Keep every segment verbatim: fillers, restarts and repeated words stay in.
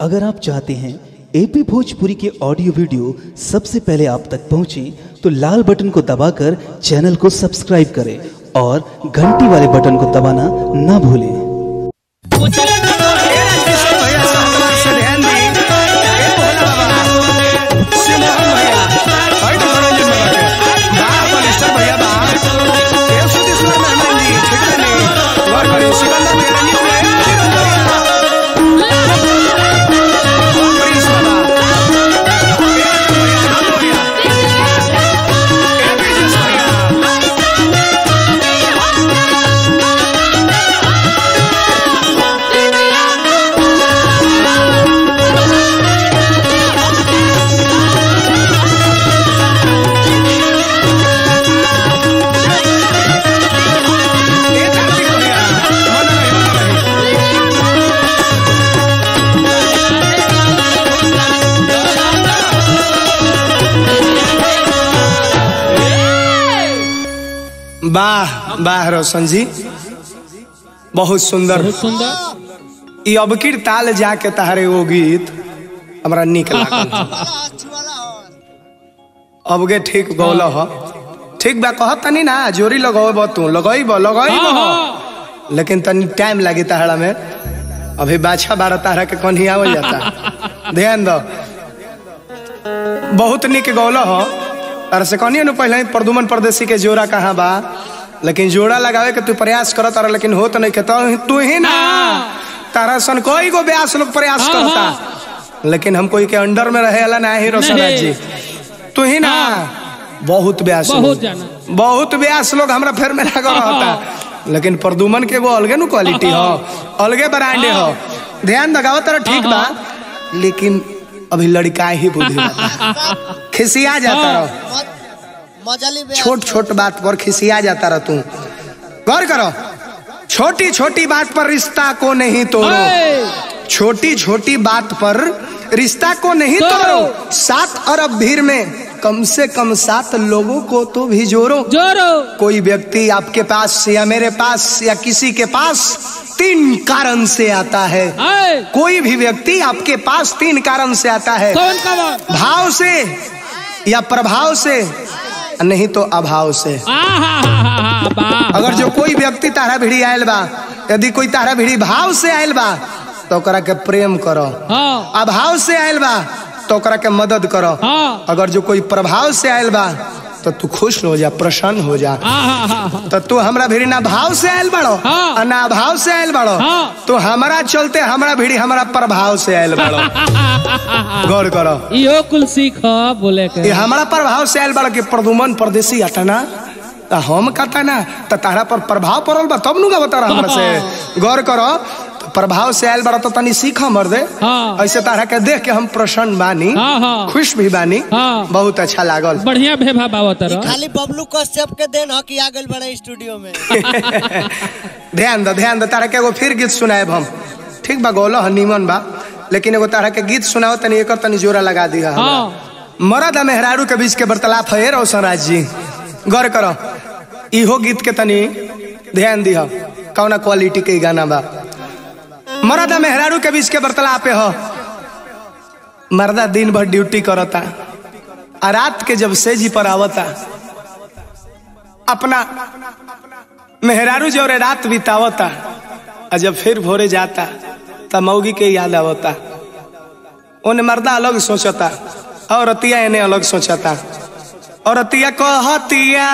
अगर आप चाहते हैं एपी भोजपुरी के ऑडियो वीडियो सबसे पहले आप तक पहुंचे तो लाल बटन को दबाकर चैनल को सब्सक्राइब करें और घंटी वाले बटन को दबाना ना भूलें। वाह वाह रोशन जी, बहुत सुंदर बहुत सुंदर। ये अब की ताल जाके तहरे वो गीत हमरा निक लागल। अब गे ठीक गौल हो, ठीक बा कहत तनी ना जोरी लगावे तू लगाइब लगाइब, लेकिन तनी टाइम लगी तहरा में। अभी बाछा बारह तारा के कन्ही आवल जाता, ध्यान दो। बहुत निक गौल हो तार से कहनी न पहले प्रदुमन परदेसी के जोड़ा कहाँ बा, लेकिन जोड़ा लगावे के तू प्रयास करत रह, लेकिन हो तो नहीं कहता तू ही ना तारा सन कोई को ब्यास लोग प्रयास करता, लेकिन हम कोई के अंडर में रहे वाला ना ही रोशन राज जी, तू ही ना बहुत ब्यास बहुत जाना बहुत ब्यास लोग हमरा फेर में लगा रहता, लेकिन प्रदुमन के वो अलगे नु क्वालिटी हो, अलगे ब्रांड हो। ध्यान लगाओ तारा ठीक बा, लेकिन अभी लड़का ही बुद्धि खिसिया जाता रहो, छोट छोट बात पर खिसिया जाता रह। तू गौर करो, छोटी छोटी बात पर रिश्ता को नहीं तोड़ो, छोटी छोटी बात पर रिश्ता को नहीं तोड़ो। सात अरब भीड़ में कम से कम सात लोगों को तो भी जोड़ो जोड़ो। कोई व्यक्ति आपके पास या मेरे पास या किसी के पास तीन कारण से आता है, कोई भी व्यक्ति आपके पास तीन कारण से आता है, भाव से या प्रभाव से, नहीं तो अभाव से। अगर जो कोई व्यक्ति तारा भिड़ी आयल बा, यदि कोई तारा भिड़ी भाव से आयल बा तो ओकरा के प्रेम करो, अभाव से आयल बा तो ओकरा के मदद करो, अगर जो कोई प्रभाव से आयल बा तो तू खुश हो जा, प्रसन्न हो जा। तो तू हमरा भिड़ी ना भाव से आयल बड़ो और ना भाव से आयल बड़ो, तो हमारा चलते हमरा भिड़ी हमारा प्रभाव से आयल बड़ो। गौर करो, यो कुल सीख बोले के हमारा प्रभाव से आयल बड़ो कि प्रदुमन परदेसी अटना हम कहता ना तो तारा पर प्रभाव पड़ल बा तब नु बता रहा हमरा से। गौर करो, तो प्रभाव से आयल बड़ा तो तनी सीखा मर दे, ऐसे तारा के देख के हम प्रसन्न बानी, खुश भी बानी, बहुत अच्छा लागल। बढ़िया भेभा बावत रहो, खाली बबलू कश्यप के देन ह कि आ गेल बड़े स्टूडियो में। ध्यान दो ध्यान दो, तारा के एगो फिर गीत सुनाएब हम, ठीक बा गौलो ह निमन बा, लेकिन एगो तारा के गीत सुनाओ तनी एकर तनी जोरा लगा दिया। मर्द मेहरारू के बीच के वार्तालाप है रोशन राज जी। गौर करो, इहो गीत के तनी ध्यान दिह, कौना क्वालिटी के गाना बा। मर्द मेहरारू के बीच के वार्तालाप हो, मर्दा दिन भर ड्यूटी करता, आ रात के जब सेजी पर आवता, अपना मेहरारू जो रे रात बितावता, आ जब फिर भोरे जाता तब मौगी के याद आवता। उन्हें मर्दा अलग सोचता और रतिया इन्हें अलग सोचता, और रतिया कहतिया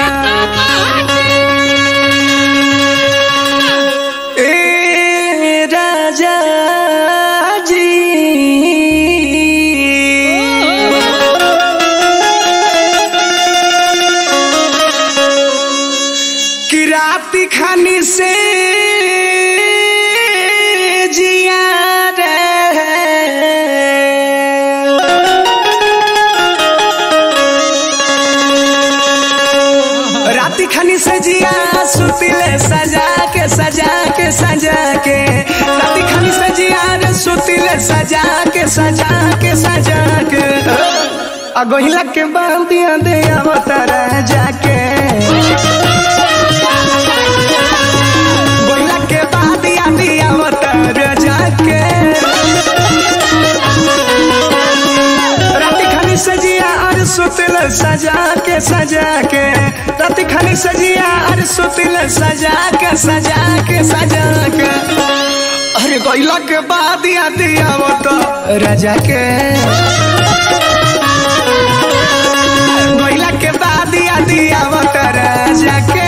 ए राजा जी कि राती खानी से जिया खनी से जिया सुतिले सजा के सजा के सजा के, राती खनी से जिया रे सुतिले सजा के सजा के सजा के, अगोहिला के बांधिया दे अवतारा जाके, गोहिला के बांधिया दे अवतारा जाके। सुतिल सजा के सजा के रात खानी सजिया अरे सुतिल सजा के सजा के सजा के अरे गइला के बाद याद आवत राजा के गइला के बाद याद आवत राजा के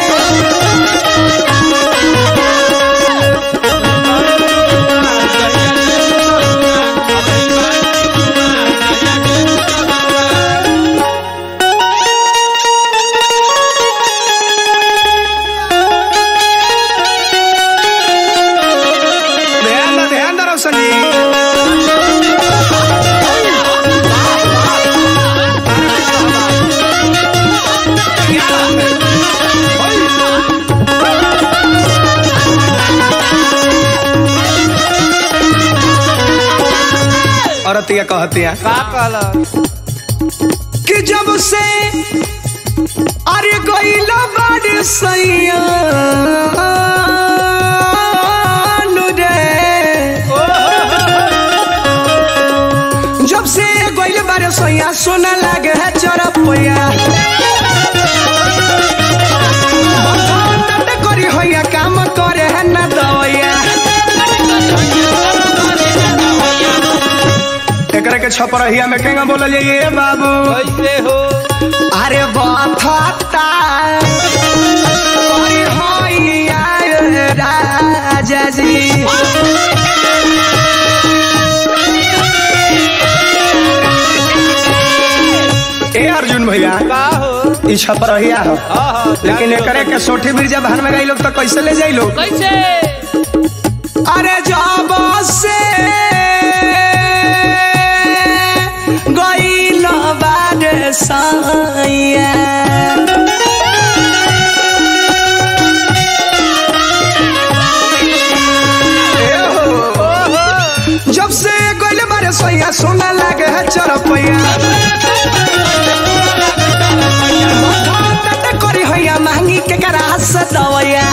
औरतिया कहतिया का कहला कि जब से अरे गइला बाड़ सैया जब से गइल बाड़ सैया सोना लागे है चरपया करी होया काम करे है ना दवैया एकरा के छपरहिया में केंगा बोला जाइए बाबू कैसे हो अरे बाथाता अरे होइया राजा जी ए अर्जुन भैया का हो ई छपरहिया हो हां हां लेकिन एकरे के सोठी बिरजा भान में गई लोग तो कैसे ले जाई लोग कैसे अरे जब से गइल बाड़ सैया जब से गइल बाड़ सैया सोना लागे है चरपैया करी होया महंगी के करा से दवैया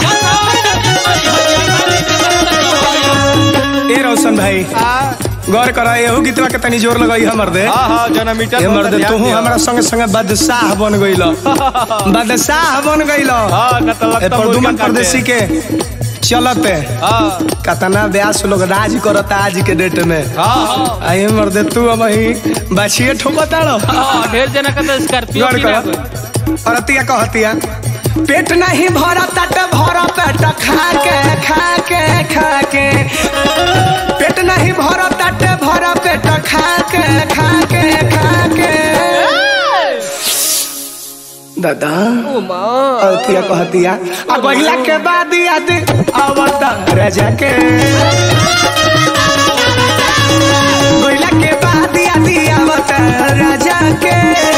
ए रोशन भाई गौर करा एहू गीतवा के तनी जोर लगाई हमर दे हां हां जना मीटर हमर दे तू हमरा संगे संगे बादशाह बन गइल बादशाह बन गइल हां न त लगता प्रदुमन परदेसी के चलते हां कतना व्यास लोग राज करता आज के डेट में हां हां आई हमर दे तू वही बाछिए ठोकता रो हां ढेर जना का स्कॉर्पियो गौर कर औरतिया कहतिया पेट नहीं भरा तट भरा पेट खा के खा के खा के पेट नहीं भरा तट भरा पेट खा के खा के खा के दादा औरतिया कहतिया आ गइला के बाद याद आवत राजा के गइला के बाद याद आवत राजा के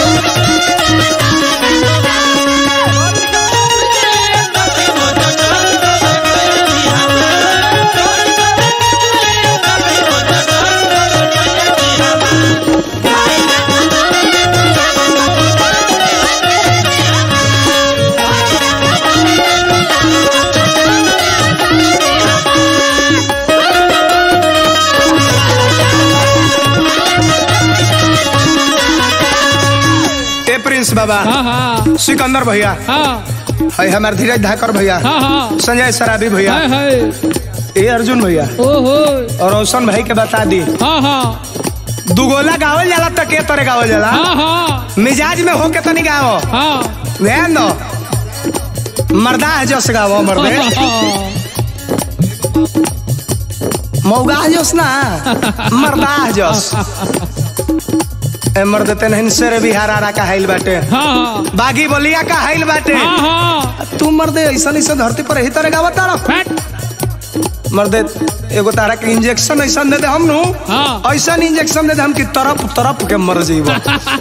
बाबा हाँ हाँ सिकंदर भैया हाँ है हमारे धीरज धाकर भैया हाँ हाँ संजय सराबी भैया हाय हाय ए अर्जुन भैया ओहो और रोशन भाई के बता दी हाँ हाँ दुगोला गावल जाला त के तरह गावल जाला हाँ हाँ मिजाज में होके तनी गाओ हाँ ध्यान दो मर्दा है जस गाओ मर्दे मौगा जस ना मर्दा जस ए मर्द ते नहीं से बिहारा का हाइल बाटे हाँ बागी बोलिया का हाइल बाटे हाँ हाँ तू मर्दे ऐसा ऐसा धरती पर ही तरह गावत तारा फट मर्दे एगो तारा के इंजेक्शन ऐसा दे दे हम नु हाँ। ऐसा इंजेक्शन दे दे हम की तरफ तरफ के मर जीव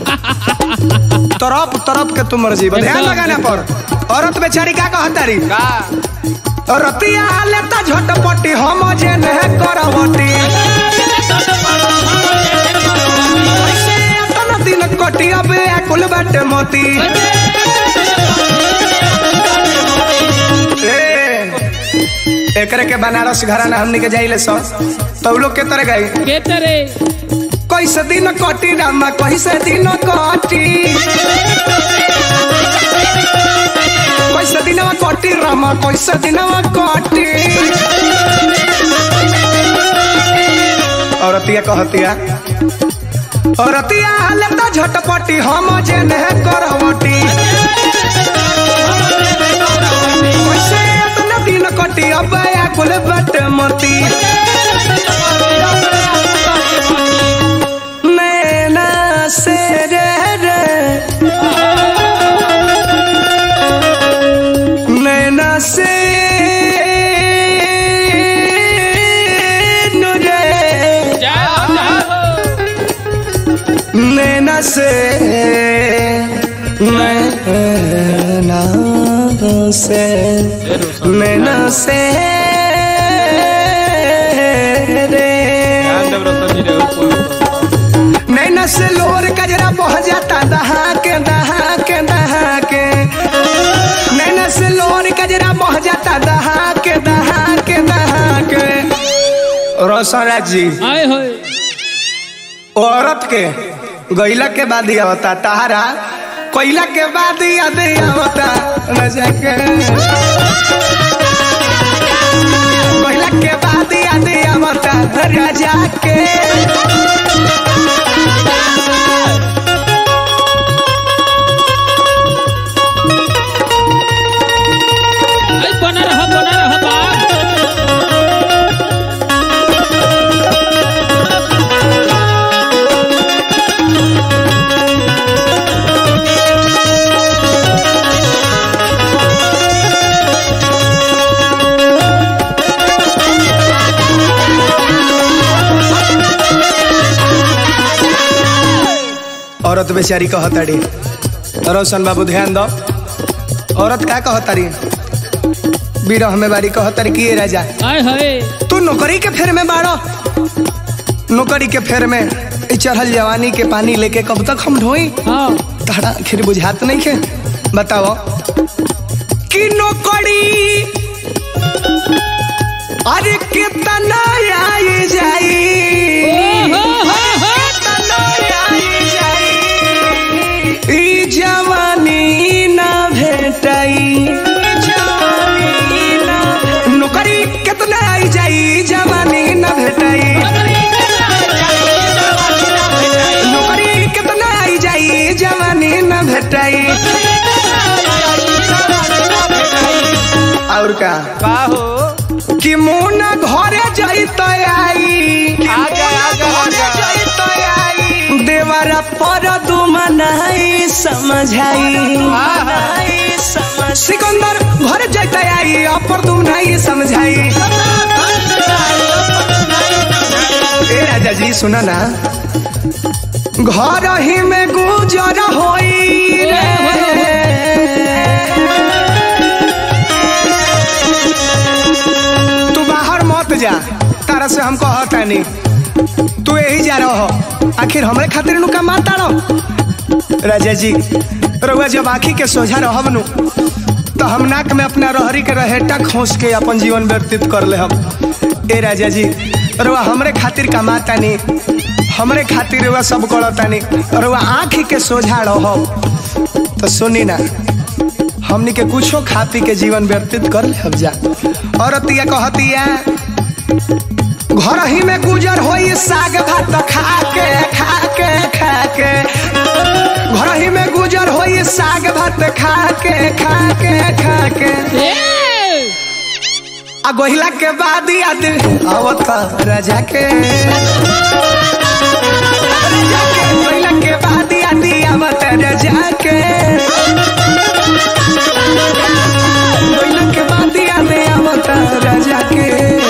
तरफ तरफ के तू मर जीव ध्यान लगाना पर औरत बेचारी का कहतारी का रतिया लेता झटपटी हम जे ने करवटी ऐसे अतना दिन कटी अब कुल बाटे मोती ए एकरे के बनारस घराना हमनी के जाइले सो तो लोग के तरह गई के तरे कैसे दिन कटी रामा कैसे दिन कटी कैसे दिनवा कटी रामा कैसे दिनवा कटी औरतिया कहतिया औरतिया लेता झटपटी हम जेने करवटी कैसे इतना दिन कटी अब कुल बट मती नैना से रे रे नैना से नैना से नैना से नैना से रे नैना से लोर कजरा बह जाता दहा के दहा के दहा के नैना से लोर कजरा बह जाता दहा के दहा के दहा के रोशन राज जी आए होए औरत के गईला के बाद ही आवता तारा कोयला के बाद ही याद आवता रजा के कोयला के बाद ही याद आवता रजा के बना रहा बना रहा बाप औरत बेचारी कहताड़ी रोशन बाबू ध्यान दो औरत क्या कहताड़ी बिरह में बारी कहताड़ी कि ये राजा आए होए तू नौकरी के फेर में बाड़ो नौकरी के फेर में ई चढ़ल जवानी के पानी लेके कब तक हम ढोई हाँ तारा आखिर बुझात नहीं के बताओ कि नौकरी अरे कितना आई जाई हो हो हो ई जवानी ना भेटाई जवानी ना नौकरी कितना आई जाई जवानी ना भेटाई नौकरी कितना आई जाई जवानी ना भेटाई और का का हो कि मोना घरे जाइता आई आजा, आजा, आजा। जाइता आई देवरा पर दुमनाई समझाई सिकंदर घर जाइता आई अपर दुमनाई समझाई ए राजा जी सुना ना घर ही में गुजर होई रे जा तारा से हमको कहता नहीं तू यही जा रहा हो आखिर हमरे खातिर नु कमाता रहो राजा जी रउआ जब आखी के सोझा रहब नु तो हम नाक में अपना रहरी के रहेटा खोस के अपन जीवन व्यतीत कर ले हम ए राजा जी रउआ हमरे खातिर कमाता नहीं हमरे खातिर रउआ सब करता नहीं रउआ आँखी के सोझा रहो तो सुनी ना हमनी के कुछो खा पी के जीवन व्यतीत कर ले हम जा औरतिया कहतिया घर ही में गुजर होई साग भात खा के खा के खा के घर ही में गुजर होई साग भात खा के खा के खा के आ गोहिला के बाद याद आवत राजा के राजा के गोहिला के बाद याद आवत राजा के गोहिला के बाद याद आवत राजा के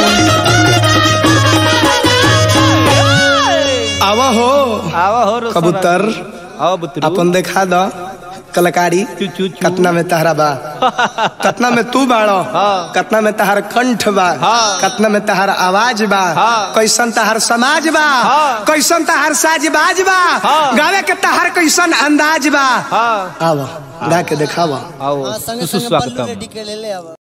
आवा हो आवा हो रोशन कबूतर आओ बुतरू अपन देखा दो कलाकारी चू, चू, चू। कतना में तहरा बा कतना में तू बाड़ो हाँ। कतना में तहार कंठ बा हाँ। कतना में तहार आवाज बा हाँ। कैसन तहार समाज बा हाँ। कैसन तहार साजबाज बा हाँ। गावे के तहार कैसन अंदाज बा हाँ आवा गा के देखावा आओ हाँ, संगे संगे सुस्वागतम बल्लू रेडी के ले ले आवा।